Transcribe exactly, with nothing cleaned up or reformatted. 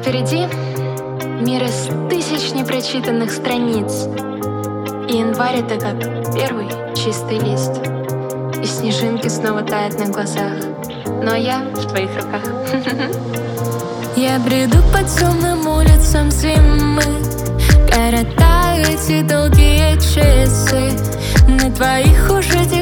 Впереди мир из тысяч непрочитанных страниц. И январь — это как первый чистый лист. И снежинки снова тают на глазах. Ну а я в твоих руках. Я бреду по темным улицам зимы, коротаю эти долгие часы. На твоих уже